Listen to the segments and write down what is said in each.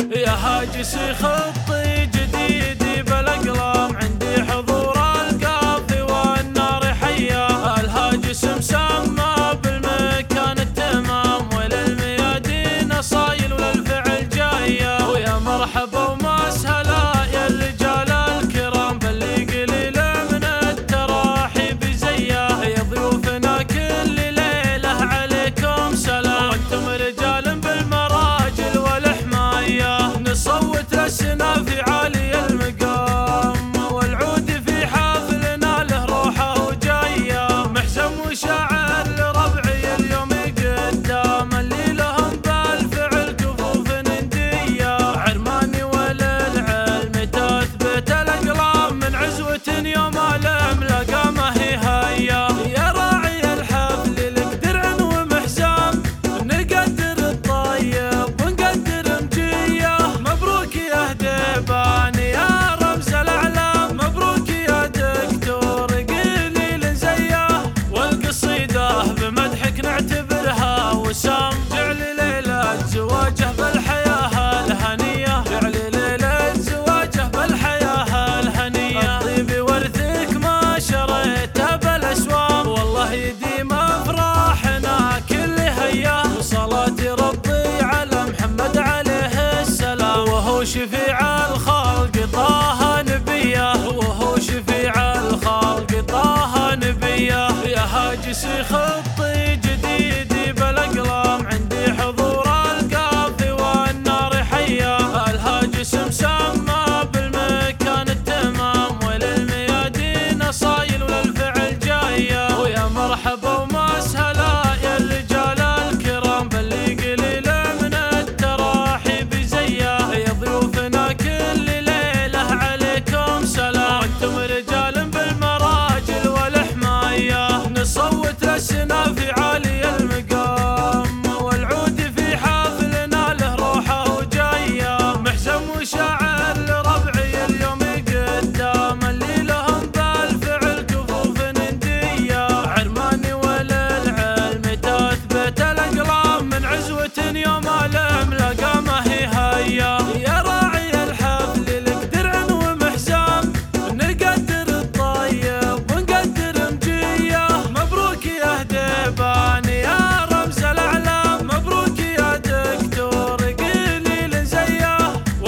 يا هاجسي خطي جديد بالاقلام، عندي حضور القاضي والنار حيا. الهاجس مسمى بالمكان التمام، وللميادين صايل وللفعل جايه. ويا مرحبا ومسهلا يا الرجال الكرام، باللي قليل من التراحيب زيه. يا ضيوفنا كل ليله عليكم سلام، وانتم رجال بالمراجل والحمايه. نصوت لسنا في عالي المقام، والعود في حافلنا له روحه وجايه. محزم وشاعر لربعي اليوم قدام، اللي لهم بالفعل كفوف نديه. عرماني وللعلم تثبت الاقلام، من عزوة يوم الاملاقه ما هي هيا. يا راعي الحفل لك درع ومحزام، نقدر الطيب ونقدر مجيه. مبروك يا هديبان يا رمز الاعلام، مبروك يا دكتور قليل زيه. والقصيده بمدحك نعتبرها وسام، جعل ليله زواجه بالحياه الهنيه، جعل ليله زواجه بالحياه الهنيه. الطيب ورثك ما شريته بالاسوام، والله يديم افراحنا كل هيا. وصلاه ربي على محمد عليه السلام، وهو شفيع الخلق طه نبيه، وهو شفيع الخلق طه نبيه. يا هاجسي خطي جديد بالاقلام، عندي حضور القاضي والنار حيا. الهاجس مسمى بالمكان التمام، وللميادين صايل وللفعل جايه. ويا مرحبا ومسهلا يا الرجال الكرام، باللي قليل من التراحيب زيه. يا ضيوفنا كل ليله عليكم سلام، وانتم رجال بالمراجل والحمايه. نصوت لسنا في عالي المقام، والعود في حافلنا له روحه وجايه. محزم وشاعر لربعي اليوم قدام، اللي لهم بالفعل كفوف نديه. عرماني وللعلم تثبت الاقلام، من عزوة يوم الاملاقه ما هي هيا. يا راعي الحفل لك درع ومحزام، نقدر الطيب ونقدر مجيه. مبروك يا هديبان يا رمز الاعلام، مبروك يا دكتور قليل زيه.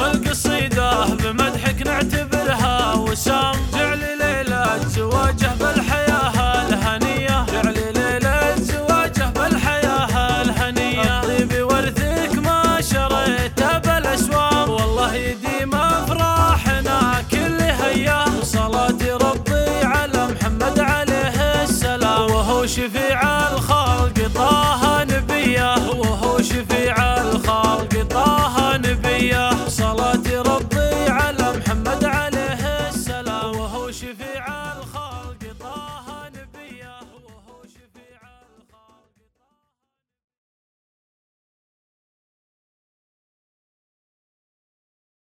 والقصيده بمدحك نعتبرها وسام، جعل ليله زواجه بالحياه الهنيه، جعل ليله زواجه بالحياه الهنيه. الطيب ورثك ما شريته بالاسوام، والله يديم افراحنا كل هيا. وصلاه ربي على محمد عليه السلام، وهو شفيع